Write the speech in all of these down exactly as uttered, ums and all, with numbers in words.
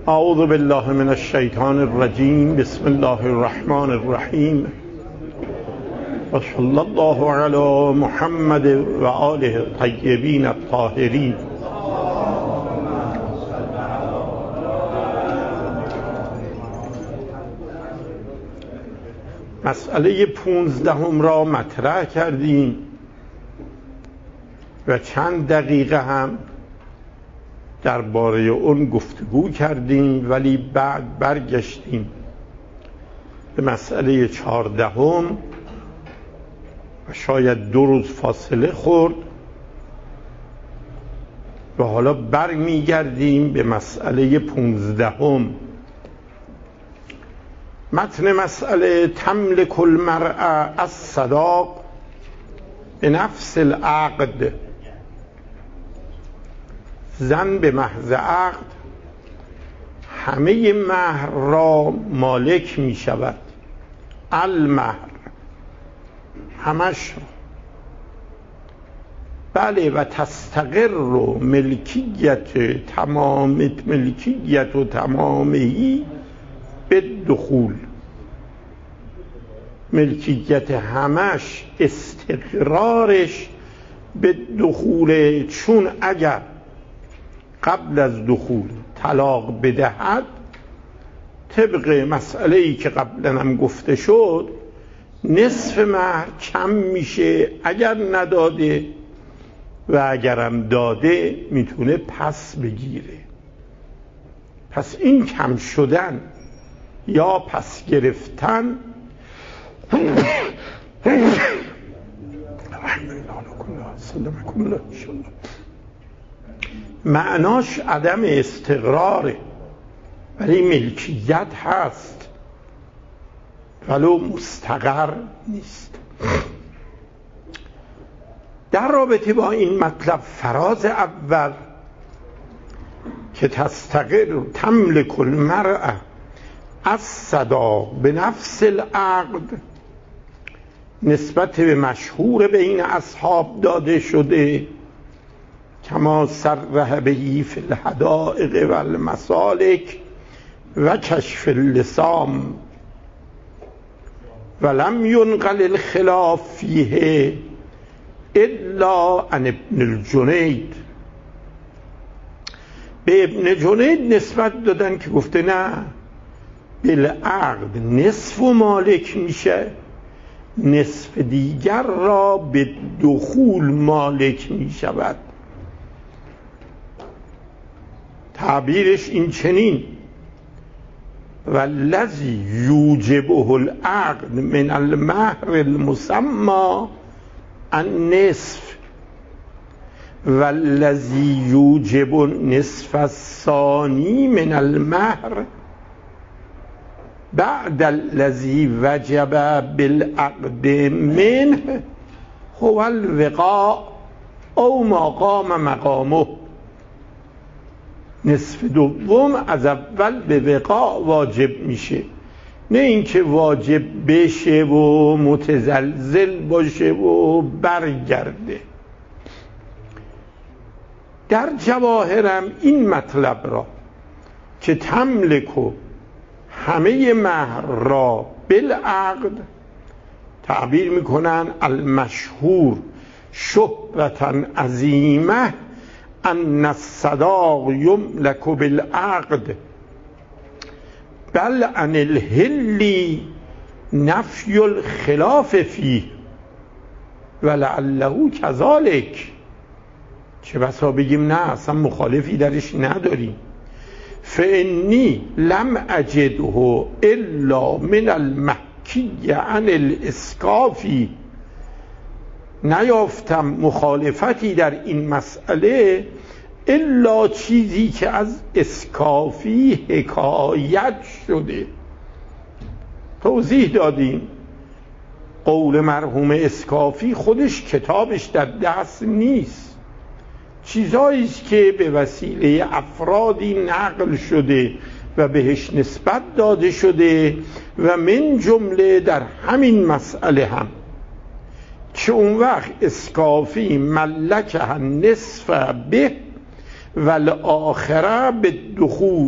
اعوذ بالله من الشیطان الرجیم. بسم الله الرحمن الرحیم و صلی الله علی محمد و آله الطیبین الطاهرین. مسئله پونزدهم را مطرح کردیم و چند دقیقه هم درباره اون گفتگو کردیم، ولی بعد برگشتیم به مسئله چهاردهم و شاید دو روز فاصله خورد و حالا برمیگردیم به مسئله پونزدهم. متن مسئله: تملک المرأة الصداق به نفس العقد. زن به محض عقد همه مهر را مالک می شود. المهر همش را. بله، و تستقر ملکیت تمام ملکیت و تمامی به دخول. ملکیت همش، استقرارش به دخول، چون اگر قبل از دخول طلاق بدهد، طبق مسئله‌ای که قبلا هم گفته شد، نصف مهر کم میشه اگر نداده، و اگرم داده میتونه پس بگیره. پس این کم شدن یا پس گرفتن معناش عدم استقراره، ولی ملکیت هست ولو مستقر نیست. در رابطه با این مطلب، فراز اول که تستقر تملک المرأة الصداق به نفس العقد، نسبت به مشهور بین اصحاب داده شده، کما صرح بهی فی الحدائق و المسالک و کشف اللسام، و لم ینقل الخلاف فیه الا عن ابن الجنید. به ابن جنید نسبت دادن که گفته نه، بالعقد نصف مالک میشه، نصف دیگر را به دخول مالک میشود. تعبیرش این چنین: والذی یوجبه العقد من المهر المسمى النصف والذی یوجب نصف الثانی من المهر بعد الذی وجب بالعقد منه هو الوقاء او ما قام مقامه. نصف دوم از اول به وقاء واجب میشه، نه اینکه واجب بشه و متزلزل باشه و برگرده. در جواهرم این مطلب را که تملکو همه مهر را بالعقد تعبیر میکنن المشهور شهرةً عظیمه ان الصداق یملک بالعقد بل عن الحل نفی الخلاف فیه ولعله کذالک. چه بسا بگیم نه، اصلا مخالفی درش نداریم. فانی لم اجده الا من المحکی عن الاسکافی. نیافتم مخالفتی در این مسئله الا چیزی که از اسکافی حکایت شده. توضیح دادیم قول مرحوم اسکافی خودش کتابش در دست نیست، چیزایی است که به وسیله افرادی نقل شده و بهش نسبت داده شده، و من جمله در همین مسئله هم که اون وقت اسکافی ملکه نصف به والآخره به دخول،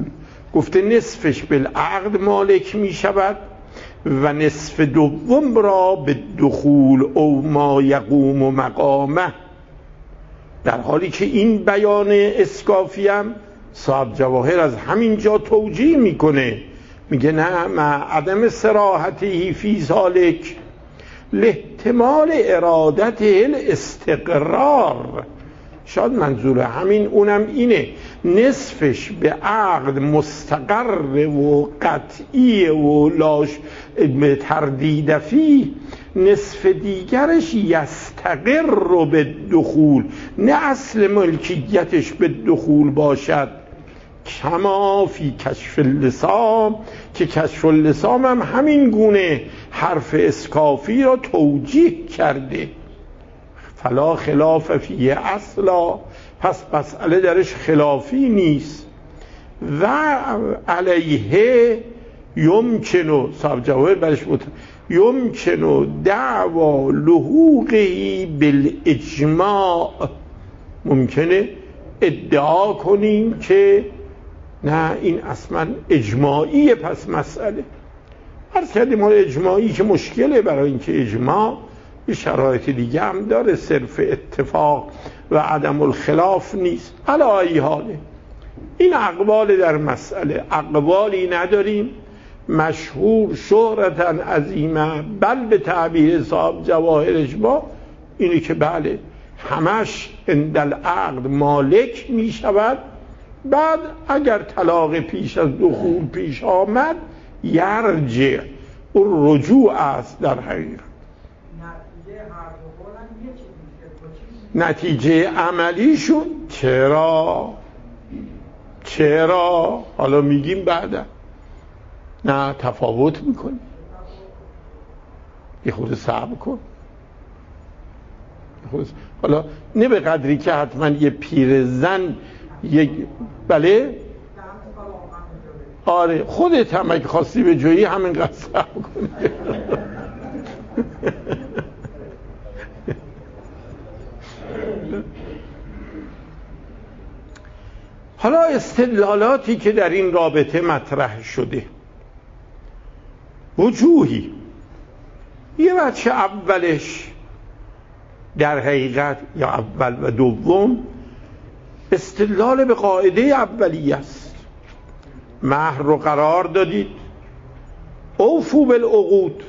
گفته نصفش بالعقد مالک می شود و نصف دوم را به دخول او ما یقوم و مقامه. در حالی که این بیان اسکافی هم صاحب جواهر از همین جا توجیه میکنه، میگه نه مع عدم صراحته فی ذالک لاحتمال ارادته الاستقرار. شاید منظور همین اونم اینه نصفش به عقد مستقر و قطعی و لاش تردید فی، نصف دیگرش یستقر به دخول، نه اصل ملکیتش به دخول باشد. کما فی کشف اللسام، که کشف اللسام هم همین گونه حرف اسکافی را توجیه کرده. فلا خلاف فیه اصلا، پس مسئله درش خلافی نیست. و علیه یمکنو، صاحب جواهر برش بود، یمکنو دعوا لحوقی بالاجماع، ممکنه ادعا کنیم که نه این اصلا اجماعیه. پس مسئله عرض کردیم حال اجماعی که مشکله، برای اینکه اجماع یه شرایط دیگه هم داره، صرف اتفاق و عدم الخلاف نیست. علی ای حاله این اقوال در مسئله اقوالی نداریم مشهور شهرتا عظیمه، بل به تعبیر صاحب جواهر اجماع اینی که بله همش عند العقد مالک می شود، بعد اگر طلاق پیش از دخول پیش آمد یرجع، اون رجوع است. در حقیقت نتیجه عملیشون چرا چرا حالا میگیم بعدا، نه تفاوت میکنی، یه خود صبر کن. حالا نه به قدری که حتما یه پیر زن یک بله آره خودت هم اگه خواستی به جایی همین قدر صبر کنی. حالا استدلالاتی که در این رابطه مطرح شده وجوهی، یه بچه اولش در حقیقت یا اول و دوم استدلال به قاعده اولیه است. مهر رو قرار دادید اوفو بالعقود،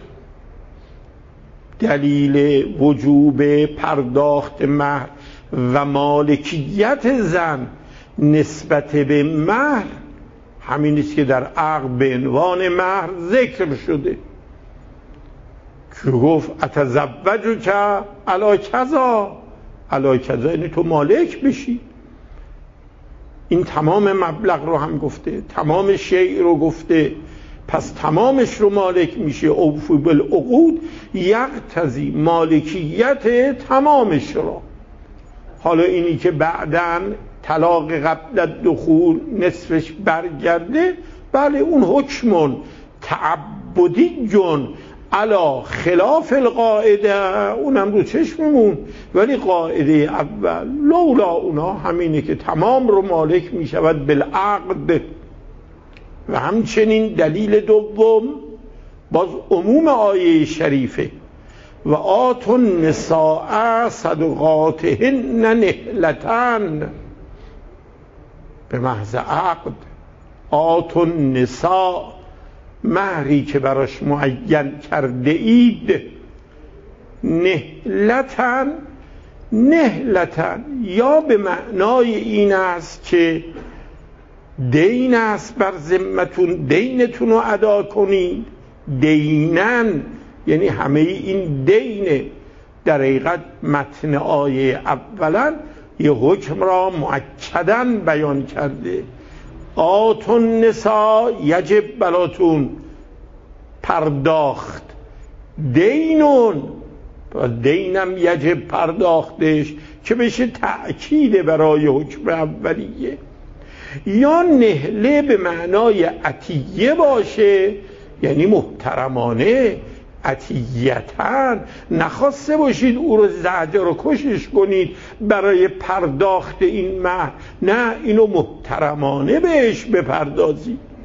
دلیل وجوب پرداخت مهر و مالکیت زن نسبت به مهر همین است که در عقد به عنوان مهر ذکر شده که گفت اتزوجو که علا کذا، علا کذا یعنی تو مالک بشی. این تمام مبلغ رو هم گفته، تمام شیء رو گفته، پس تمامش رو مالک میشه. اوفو بالعقود یقتضی مالکیت تمامش رو. حالا اینی که بعداً طلاق قبل دخول نصفش برگرده، بله اون حکمون تعبدی جون علا خلاف القاعده، اونم رو چشممون، ولی قاعده اول لولا اونا همینه که تمام رو مالک می شود بالعقد. و همچنین دلیل دوم باز عموم آیه شریفه و آتوا النساء صدقاتهن نهلتن، به محض عقد آتوا النساء، مهری که براش معین کرده اید، نهلتن، نهلتن یا به معنای این است که دین است بر ذمتون، دینتون رو ادا کنید. دینن یعنی همه این دینه. در حقیقت متن آیه اولا یه حکم را مؤکداً بیان کرده. آتوا النساء یجب براتون پرداخت، دینون دینم یجب پرداختش که بشه تأکید برای حکم اولیه. یا نهله به معنای عطیه باشه، یعنی محترمانه، عطیتن، نخواسته باشید او رو زجر رو کشش کنید برای پرداخت این مهر، نه اینو محترمانه بهش بپردازید.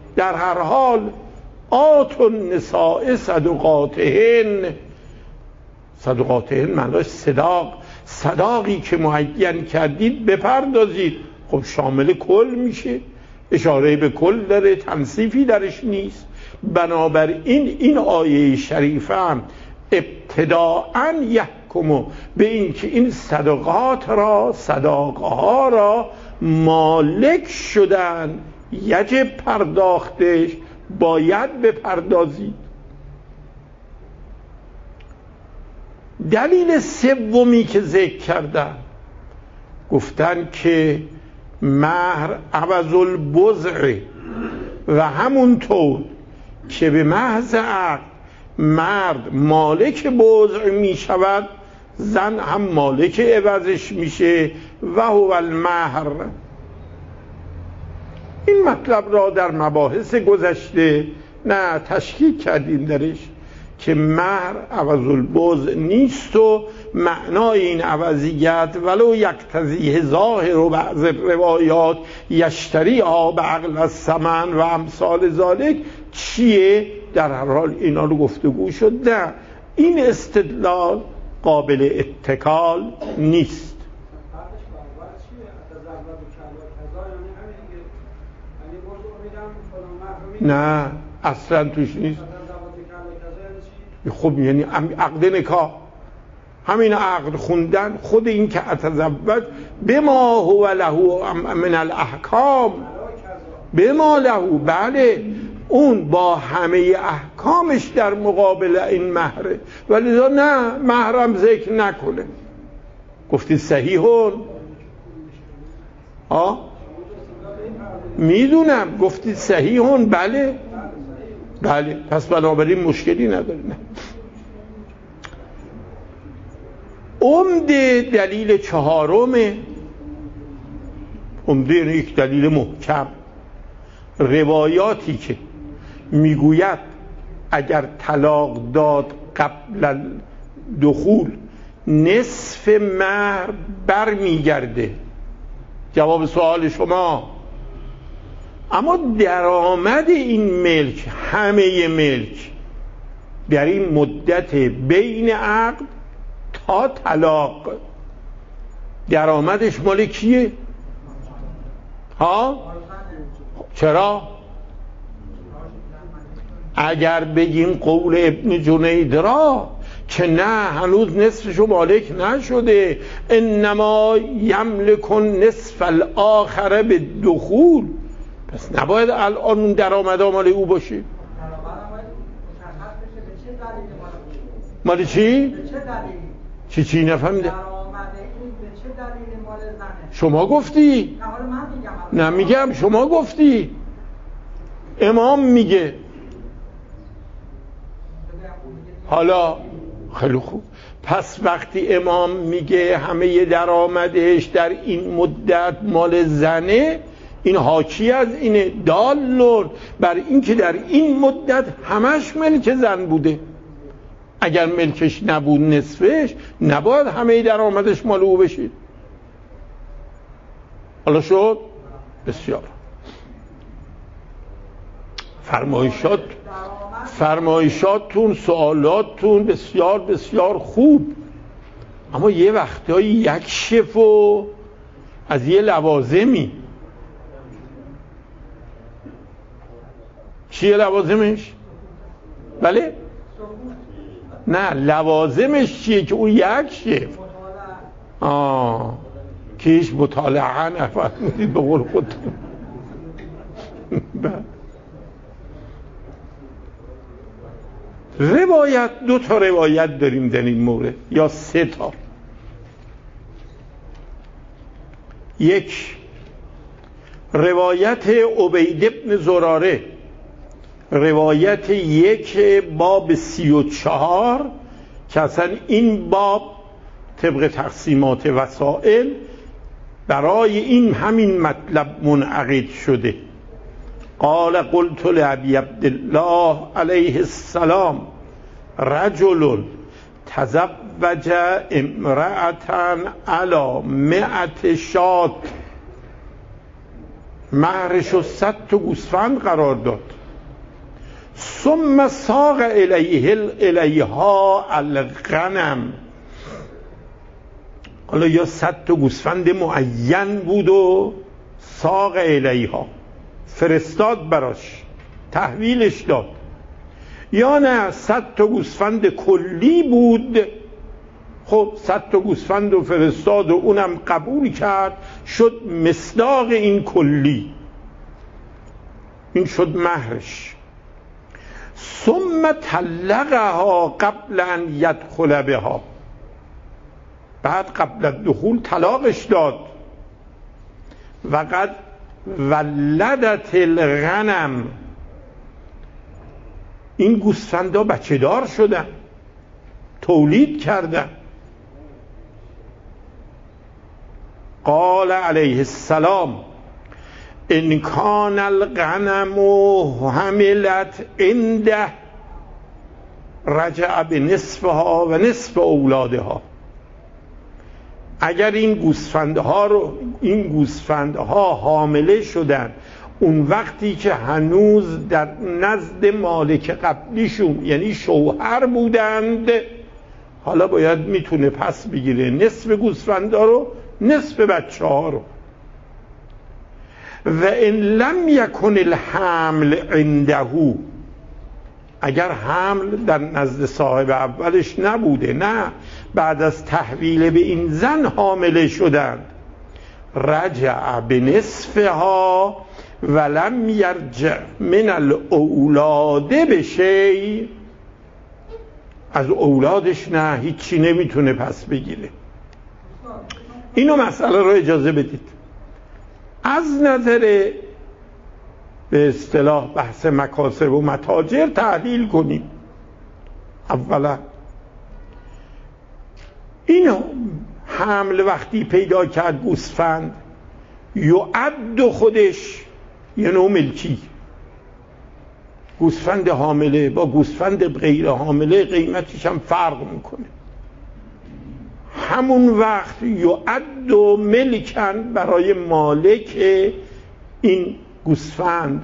در هر حال آت النساء صدقاتهن، صدقاتهن معناش صداق، صداقی که معین کردید بپردازید. خب شامل کل میشه، اشاره به کل داره، تنصیفی درش نیست. بنابراین این آیه شریفه هم ابتداءً یحکم به این که این صدقات را، صداقها را مالک شدن، یجب پرداختش، باید بپردازید. دلیل سومی که ذکر کردن، گفتن که مهر عوض البضع و همونطور که به محض عقد مرد مالک بضع می شود، زن هم مالک عوضش میشه و هو المهر. این مطلب را در مباحث گذشته نه تشکیک کردیم درش که مهر عوض البضع نیست و معنای این عوضیت ولو یقتضی ظاهر و بعض روایات یشتری ها به عقل و ثمن و امثال ذالک چیه؟ در هر حال اینا رو گفتگو شد. نه، این استدلال قابل اتکال نیست. نه اصلا توش نیست. خب یعنی عقد نکاح، همین عقد خوندن، خود این که اتزوج بما هو له من الاحکام، بما له، بله اون با همه احکامش در مقابل این مهره، ولی نه محرم ذکر نکنه. گفتید صحیحون؟ آه میدونم گفتید صحیحون، بله بله، پس بنابراین مشکلی نداره. نه. عمده دلیل چهارمه، عمده یعنی یک دلیل محکم، روایاتی که میگوید اگر طلاق داد قبل دخول نصف مهر بر میگرده. جواب سوال شما، اما درآمد این ملک، همه ملک در این مدت بین عقد تا طلاق درآمدش مال کیه؟ ها؟ چرا؟ اگر بگیم قول ابن جنید را که نه هنوز نصفشو مالک نشده، انما یملک نصف الاخره به دخول، پس نباید الان اون درآمد مال او باشه. مال چی؟ چی چی نفهمیده؟ شما گفتی؟ نه میگم شما گفتی، امام میگه. حالا خیلی خوب، پس وقتی امام میگه همه درآمدش در این مدت مال زنه، این حاکی از اینه، دال بر این که در این مدت همش ملک زن بوده. اگر ملکش نبود نصفش، نباید همه درآمدش مال او بشه. حالا شد؟ بسیار. فرمایشات فرمایشاتتون، سوالاتتون بسیار بسیار خوب، اما یه وقتایی یک شفو از یه لوازمی. چیه لوازمش؟ بله؟ نه لوازمش چیه که اون یک شف؟ آه کیش مطالعه نفرمودید به قول خودتون. روایت، دو تا روایت داریم در این مورد، یا سه تا. یک روایت عبید ابن زراره، روایت یک باب سی و چهار که اصلا این باب طبق تقسیمات وسائل برای این همین مطلب منعقد شده. قال قلت لأبي عبد الله علیه السلام رجل تزوج امرأة على مئة شات. مهرش رو صد تا گوسفند قرار داد. ثم ساق الیه الیها الغنم. حالا یا صد تا گوسفند معین بود و ساق الیها فرستاد براش، تحویلش داد، یا نه صد تا گوسفند کلی بود. خب صد تا گوسفند و فرستاد و اونم قبول کرد، شد مصداق این کلی، این شد مهرش. ثم طلقها قبل ان یدخل بها. بعد قبل الدخول طلاقش داد. و قد ولدت الغنم. این گوسفندا بچه دار شدن، تولید کردن. قال علیه السلام ان کان الغنم حملت عنده رجع بنصفها و نصف اولادها. اگر این گوسفندها رو این گوسفندها حامله شدن اون وقتی که هنوز در نزد مالک قبلیشون یعنی شوهر بودند، حالا باید میتونه پس بگیره نصف گوسفندا رو، نصف بچه ها رو. و ان لم یکن الحمل عنده. اگر حمل در نزد صاحب اولش نبوده، نه بعد از تحویل به این زن حامله شدند، رجع به نصفها ولم یرجع من الاولاد بشی. از اولادش نه هیچی نمیتونه پس بگیره. اینو مسئله رو اجازه بدید از نظر به اصطلاح بحث مکاسب و متاجر تحلیل کنیم. اولا اینو حمل وقتی پیدا کرد گوسفند، یعد خودش یه نوع ملکی. گوسفند حامله با گوسفند غیر حامله قیمتش هم فرق میکنه. همون وقت یعد و ملکن برای مالک این گوسفند.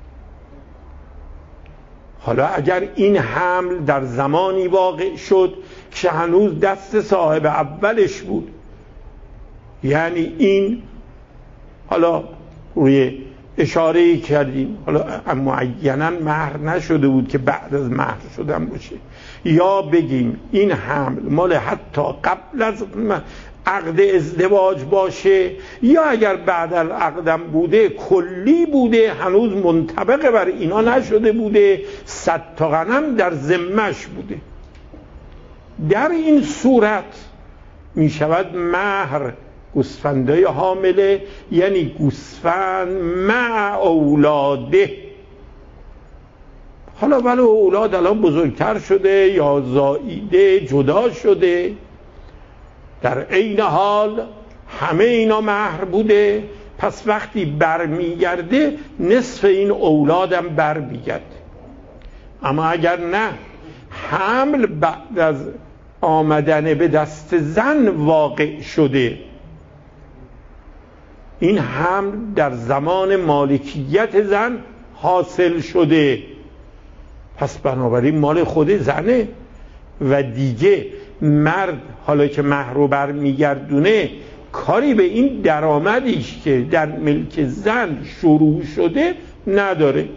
حالا اگر این حمل در زمانی واقع شد که هنوز دست صاحب اولش بود، یعنی این حالا روی اشاره کردیم، حالا معینا مهر نشده بود که بعد از مهر شدن باشه، یا بگیم این حمل مال حتی قبل از عقد ازدواج باشه، یا اگر بعد از عقدم بوده کلی بوده، هنوز منطبق بر اینا نشده بوده، صد تا غنم در ذمه‌اش بوده. در این صورت می شود مهر گوسفندای حامله، یعنی گوسفند مع اولاده. حالا ولی اولاد الان بزرگتر شده یا زاییده جدا شده، در عین حال همه اینا مهر بوده، پس وقتی برمیگرده نصف این اولادم برمیگرده. اما اگر نه حمل بعد از آمدن به دست زن واقع شده، این حمل در زمان مالکیت زن حاصل شده، پس بنابراین مال خود زنه و دیگه مرد حالا که مهر رو برمیگردونه کاری به این درآمدیش که در ملک زن شروع شده نداره.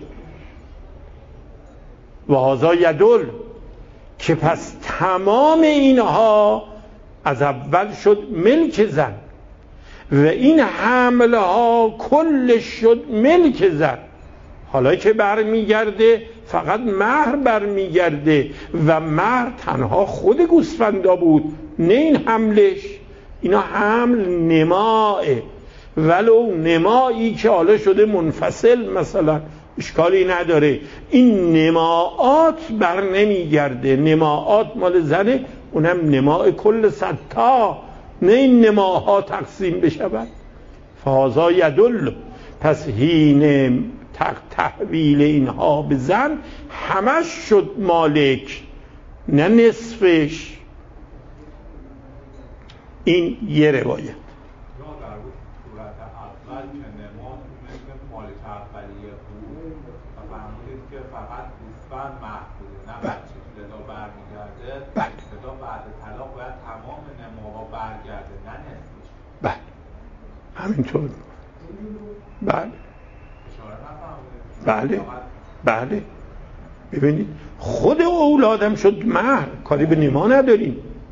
و هذا یدل که پس تمام اینها از اول شد ملک زن و این حمله ها کلش شد ملک زن. حالا که برمیگرده فقط مهر برمیگرده و مهر تنها خود گوسفندا بود، نه این حملش. اینا حمل نماه، ولو نمایی که حالا شده منفصل مثلا اشکالی نداره، این نماعات بر نمیگرده. نماعات مال زنه، اونم نماع کل صدتا، نه این نماها تقسیم بشود. فهذا یدل، پس هین تحویل اینها به زن همش شد مالک، نه نصفش. این یه روایت. فقط گوسفند مهر بوده نه بچه که لذا برمیگرده لذا بعد طلاق باید تمام نموها برگرده نه نصفش. بله همینطور. بله بله بله. ببینید خود اولادم شد مهر، کاری به نما نداریم.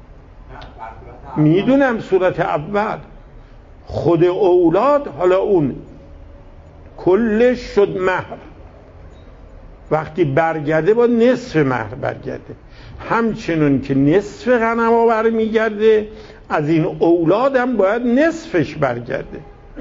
میدونم صورت اول خود اولاد، حالا اون کلش شد مهر. وقتی برگرده با نصف مهر برگرده، همچنون که نصف غنما برمیگرده از این اولادم باید نصفش برگرده.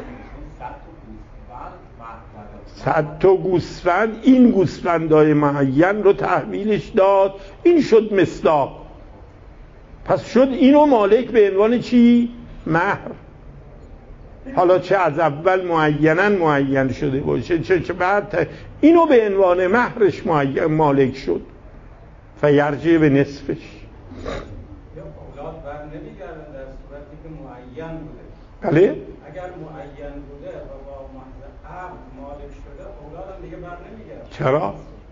صد تا گوسفند، این گوسفندای معین رو تحویلش داد، این شد مصداق. پس شد اینو مالک به عنوان چی؟ مهر. حالا چه از اول معیناً معین شده باشه چه چه بعد اینو به عنوان مهرش مالک شد، فیرجع به نصفش. یا اولاد بر نمیگردن در صورتی که معین بوده. بله؟ اگر معین بوده و با محض عقد مالک شده اولاد هم دیگه بر نمیگردن. چرا؟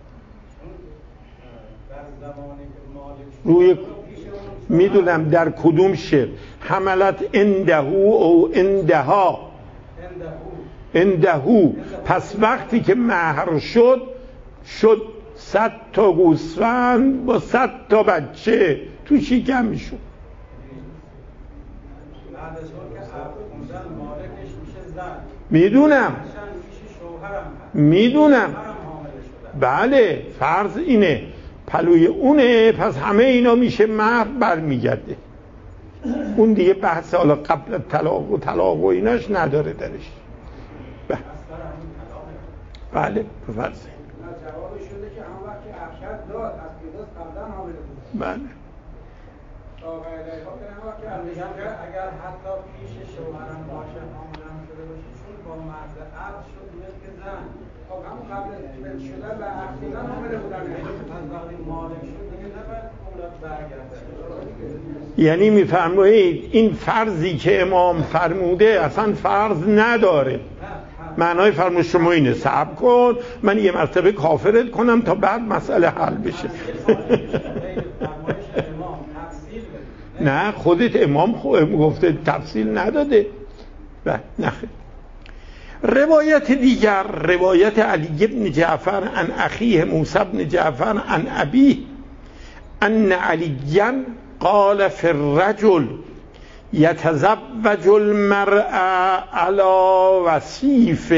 در زمانی که مالک شده روی میدونم در کدوم شعر حملت اندهو او اندها اندهو. پس وقتی که مهر شد شد صد تا گوسفند با صد تا بچه تو شکم شد. بعد از اون که عقد خوندن مالکش میشه زن. میدونم میشه شوهرم هست. میدونم بله فرض اینه پلوی اونه، پس همه اینا میشه مهر برمیگرده. اون دیگه بحث حالا قبل طلاق و طلاق و ایناش نداره درش. بله بله بفرض جواب شده که هم وقتی ارشد داد از پیداست قبلا حامله بود. بله اگر حتی پیش شوهرم باشه حاملم شده باشه چون با مرد عقد شد مثل زن. خب همون قبل از شدن و عقد شدن حامله بودن، از وقتی مالک شد دیگه نباید اولاد برگرده. یعنی میفرمایید این فرضی که امام فرموده اصلا فرض نداره. معنای فرموش شما اینه صبر کن من یه مرتبه کافرت کنم تا بعد مسئله حل بشه. نه خودت امام گفته تفصیل نداده. نه خیر. روایت دیگر روایت علی بن جعفر عن اخیه موسی بن جعفر عن ابیه ان علیًا قال فی الرجل یتزوج المرء علی وصیف.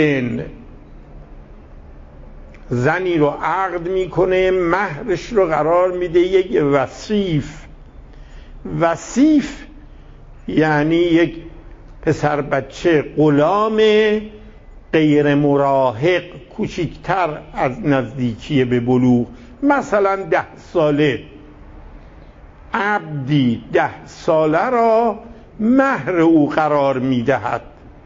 زنی رو عقد میکنه مهرش رو قرار میده یک وصیف. وصیف یعنی یک پسر بچه غلام غیر مراهق کوچکتر از نزدیکی به بلوغ، مثلا ده ساله. عبدی ده ساله را مهر او قرار میدهد.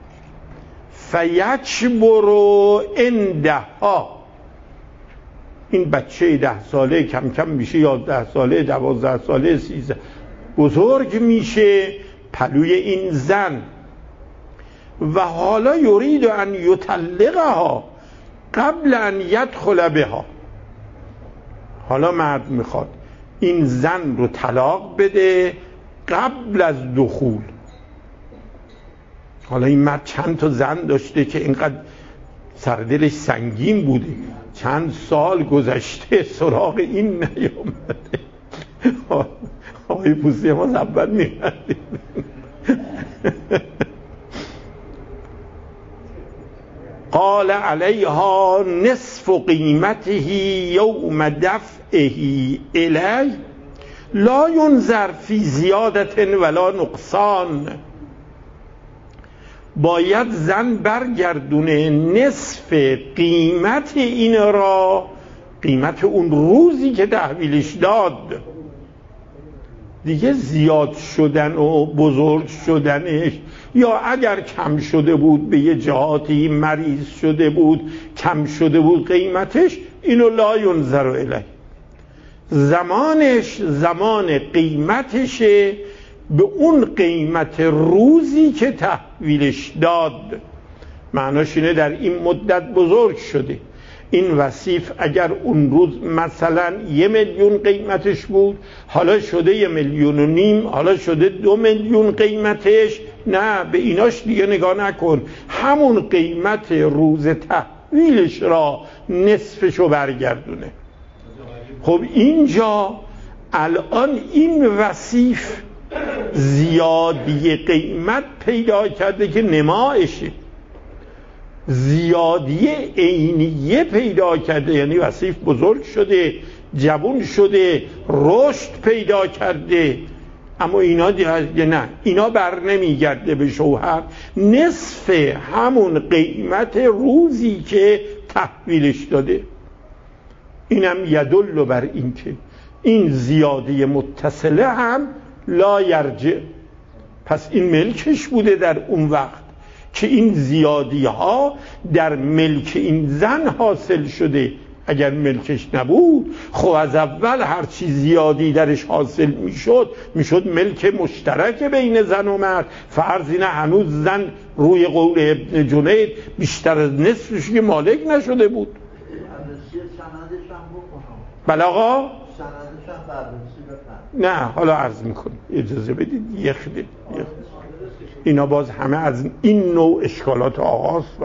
فیکبر عندها. این بچه ده ساله کم کم میشه یازده ساله، دوازده ساله، سیزده، بزرگ میشه پلوی این زن. و حالا یرید ان یطلقها قبل ان یدخل بها. حالا مرد میخواد این زن رو طلاق بده قبل از دخول. حالا این مرد چند تا زن داشته که اینقدر سردلش سنگین بوده، چند سال گذشته سراغ این نیامده. آقای پوستی ما زبط می‌کردیم. قال علیها نصف قیمته یوم دفعه الی لا ینظر فی زیادت ولا نقصان. باید زن برگردونه نصف قیمت این را، قیمت اون روزی که تحویلش داد. دیگه زیاد شدن و بزرگ شدنش، یا اگر کم شده بود به یه جهاتی مریض شده بود کم شده بود قیمتش، اینو لا ینظر الیه. زمانش زمان قیمتشه به اون قیمت روزی که تحویلش داد. معناش اینه در این مدت بزرگ شده. این وصیف اگر اون روز مثلا یه میلیون قیمتش بود، حالا شده یه میلیون و نیم، حالا شده دو میلیون قیمتش، نه به ایناش دیگه نگاه نکن، همون قیمت روز تحویلش را نصفشو برگردونه. خب اینجا الان این وصیف زیادی قیمت پیدا کرده که نمایشه، زیادی عینیه پیدا کرده، یعنی وصیف بزرگ شده، جوان شده، رشد پیدا کرده، اما اینا دیگه نه، اینا بر نمیگرده به شوهر، نصف همون قیمت روزی که تحویلش داده. اینم یدل بر این که این زیاده متصله هم لا یرجع، پس این ملکش بوده در اون وقت که این زیادی ها در ملک این زن حاصل شده. اگر ملکش نبود خب از اول هر چی زیادی درش حاصل میشد میشد ملک مشترک بین زن و مرد. فرض اینه هنوز زن روی قول ابن جنید بیشتر از نصفش که مالک نشده بود. بله آقا نه حالا عرض میکنم، اجازه بدید یه خیلی اینا باز همه از این نوع اشکالات آغاست.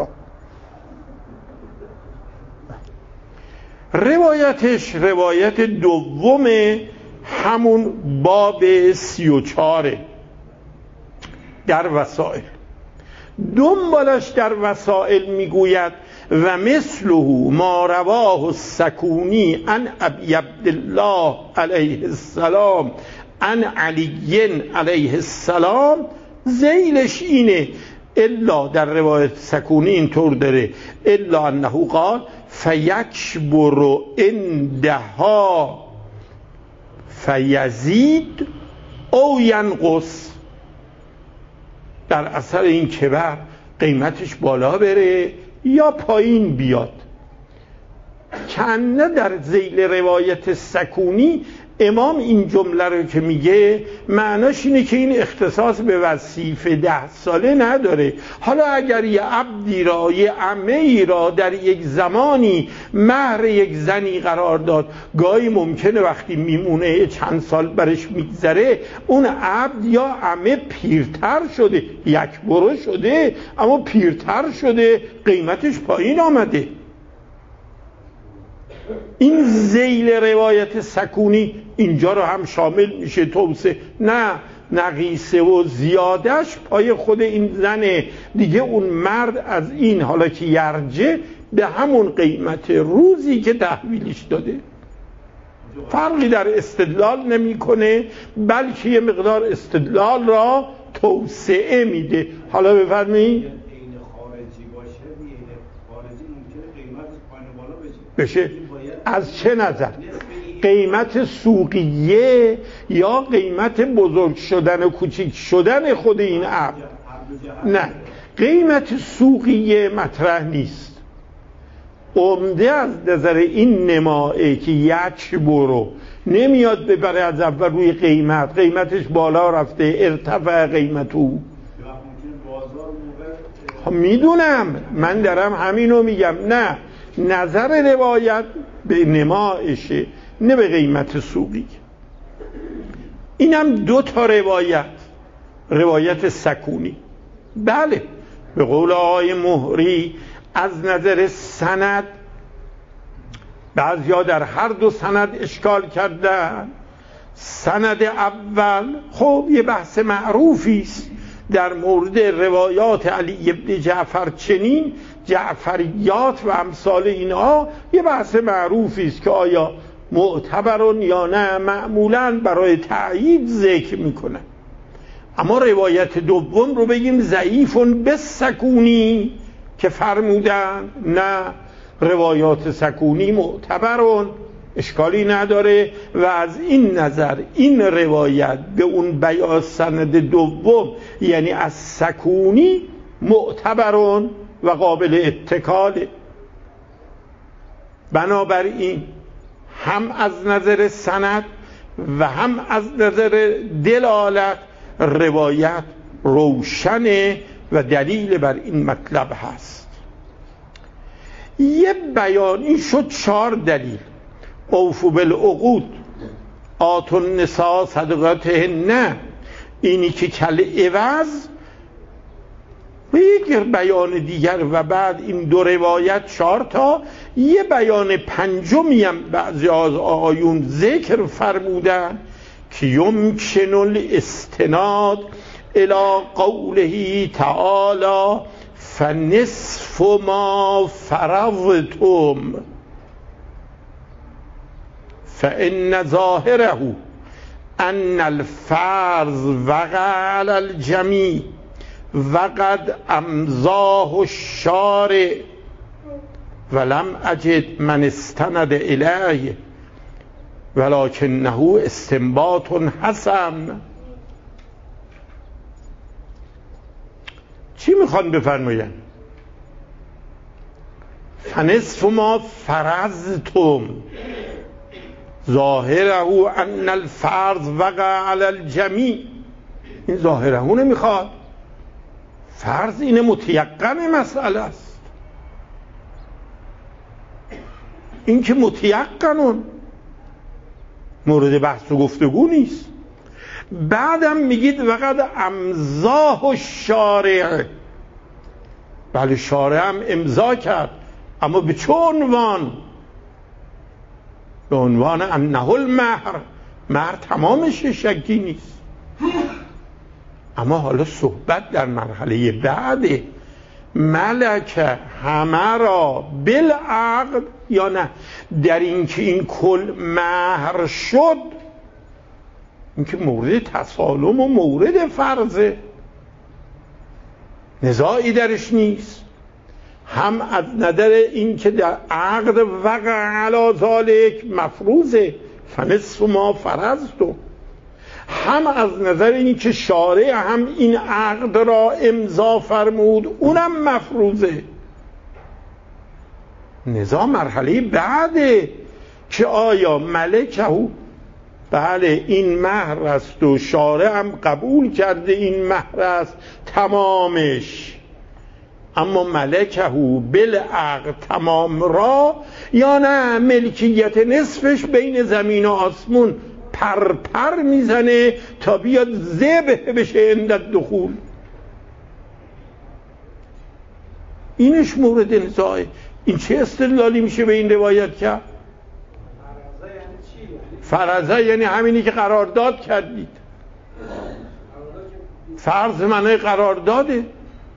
روایتش روایت دوم همون باب سی و چاره در وسائل. دنبالش در وسائل میگوید و مثله ما رواه السکونی عن ابی عبدالله علیه السلام عن علی علیه السلام، ذیلش اینه الا در روایت سکونی اینطور داره الا انه قال فیکبر عندها فیزید او ینقص، در اثر این کبر قیمتش بالا بره یا پایین بیاد. کنه در ذیل روایت سکونی امام این جمله رو که میگه معناش اینه که این اختصاص به وصیف ده ساله نداره. حالا اگر یه عبدی را یه عمه‌ای را در یک زمانی مهر یک زنی قرار داد، گاهی ممکنه وقتی میمونه چند سال برش میگذره اون عبد یا عمه پیرتر شده، یک برو شده اما پیرتر شده، قیمتش پایین آمده. این ذیل روایت سکونی اینجا رو هم شامل میشه توسعه، نه نقیصه و زیادش پای خود این زنه دیگه. اون مرد از این حالا که یرجه به همون قیمت روزی که تحویلش داده، فرقی در استدلال نمیکنه، بلکه یه مقدار استدلال را توسعه میده. حالا بفرمایید بشه از چه نظر؟ قیمت سوقیه یا قیمت بزرگ شدن و کوچیک شدن خود این عبد؟ نه، قیمت سوقیه مطرح نیست. عمده از نظر این نمایه که یک برو نمیاد ببره از اول روی قیمت، قیمتش بالا رفته ارتفع قیمتو. میدونم، من دارم همینو میگم، نه نظر روایت به نمایشه نه به قیمت سوقی. اینم دو تا روایت، روایت سکونی. بله به قول آقای مهری از نظر سند بعضیا در هر دو سند اشکال کردن. سند اول خب یه بحث معروفی است در مورد روایات علی ابن جعفر، چنین جعفریات و امثال اینها یه بحث معروفی است که آیا معتبرون یا نه، معمولاً برای تأیید ذکر میکنه. اما روایت دوم رو بگیم ضعیفون به سکونی که فرمودن نه، روایات سکونی معتبرون، اشکالی نداره. و از این نظر این روایت به اون بیان سند دوم یعنی از سکونی معتبرون و قابل اتکاله. بنابراین هم از نظر سند و هم از نظر دلالت روایت روشنه و دلیل بر این مطلب هست. یه بیان، این شد چهار دلیل. اوفو بالعقود، آتوا النساء صدقاتهن، اینی که کل عوض و یک بیان دیگر و بعد این دو روایت چهار تا. یه بیان پنجمی هم بعضی از آیون ذکر فرمودن که یمکن الاستناد الی قوله تعالی فنصف ما فرضتم فإن ظاهره ان الفرض وقع علی الجمیع وقد امضاه الشارع ولم اجد من استند الیه ولکنه استنباط حسن. چی میخوان بفرماین؟ فنصف ما فرضتم ظاهره ان الفرض وقع علی الجمیع. این ظاهره نمیخواد، فرض اینه متیقن مسئله است، این که متیقنون مورد بحث و گفتگو نیست. بعدم میگید وقد امضاه الشارع، بله شارع هم امضا کرد، اما به چه عنوان؟ به عنوان انه المهر، مهر تمامش شکی نیست. اما حالا صحبت در مرحله بعد، ملک همه را بالعقد یا نه؟ در این که این کل مهر شد، این که مورد تسالم و مورد فرضه، نزاعی درش نیست. هم از نظر این که در عقد وقع علی ذالک مفروضه فنصف ما فرضتم، هم از نظر این که شارع هم این عقد را امضا فرمود اونم مفروضه. نزاع مرحله بعده که آیا ملکه، بله این مهر است و شارع هم قبول کرده این مهر است تمامش، اما ملکه بالعقد تمام را، یا نه ملکیت نصفش بین زمین و آسمون پر پر میزنه تا بیاد ذبح بشه عند الدخول. اینش مورد نزاعه. این چه استدلالی میشه به این روایت کرد؟ فرضه یعنی همینی که قرارداد کردید. فرض معنی قرارداده،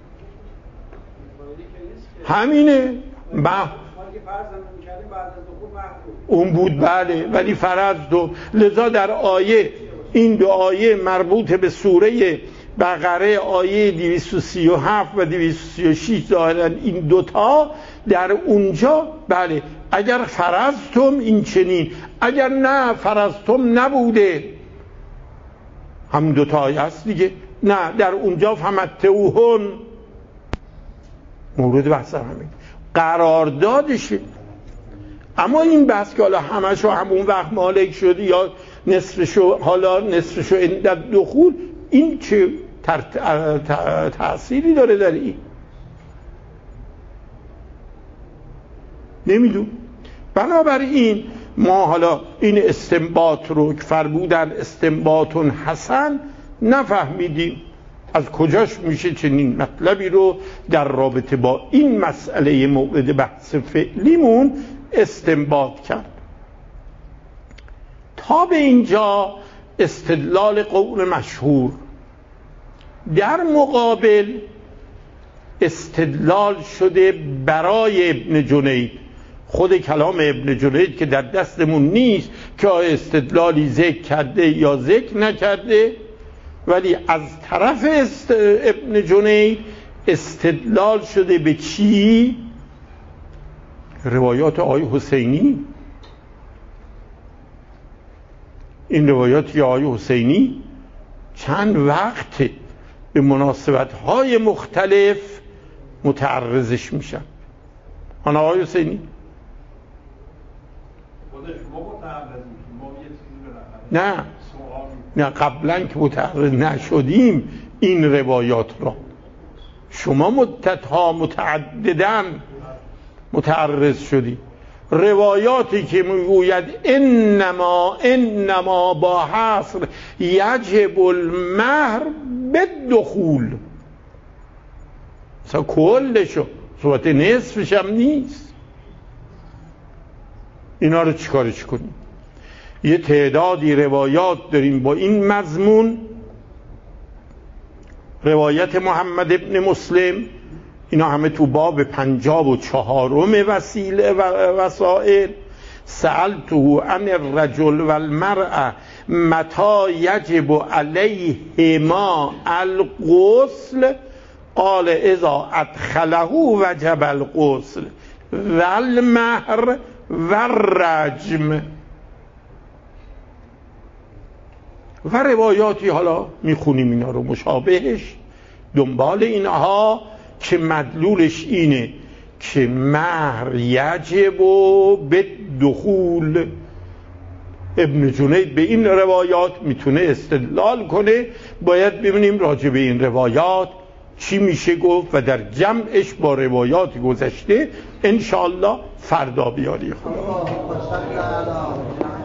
همینه. با اون بود بله، ولی فرض دو. لذا در آیه، این دو آیه مربوط به سوره بقره، آیه دویست و سی و هفت و دویست و سی و شش ظاهراً این دوتا در اونجا بله اگر فرضتم این چنین، اگر نه فرضتم نبوده، هم دوتا آیه هست دیگه. نه در اونجا فمتعوهن مورد بحث همین قراردادشه. اما این بحث که حالا همشو همون وقت مالک شد یا نصفشو حالا نصفشو عند دخول، این چه تأثیری داره در این؟ نمیدون. بنابراین ما حالا این استنباط رو که فرمودن استنباط حسن نفهمیدیم از کجاش میشه چنین مطلبی رو در رابطه با این مسئله مورد بحث فعلیمون استنباط کرد. تا به اینجا استدلال قول مشهور. در مقابل استدلال شده برای ابن جنید، خود کلام ابن جنید که در دستمون نیست که استدلالی ذکر کرده یا ذکر نکرده، ولی از طرف است ابن جنید استدلال شده به چی؟ روایات آقای حسینی. این روایات آقای حسینی چند وقت به مناسبت‌های مختلف متعرضش میشن. آن آقای حسینی نه نه قبلا که متعرض نشدیم این روایات را، شما مدتها متعددن متعرض شدی. روایاتی که میگوید انما انما با حصر یجب المهر بالدخول، مثلا کلشو، صورت نصفش هم نیست. اینا رو چیکارش کنیم؟ یه تعدادی روایات داریم با این مضمون. روایت محمد ابن مسلم، اینا همه تو باب پنجاب و چهارم وسیله و وسائل. سألته عن الرجل والمرأة متى یجب علیهما الغسل قال اذا ادخله وجب الغسل والمهر والرجم. و روایاتی حالا میخونیم اینا رو مشابهش دنبال اینها که مدلولش اینه که مهر یجب به دخول. ابن جنید به این روایات میتونه استدلال کنه. باید ببینیم راجع به این روایات چی میشه گفت و در جمعش با روایات گذشته انشاءالله فردا بیاری.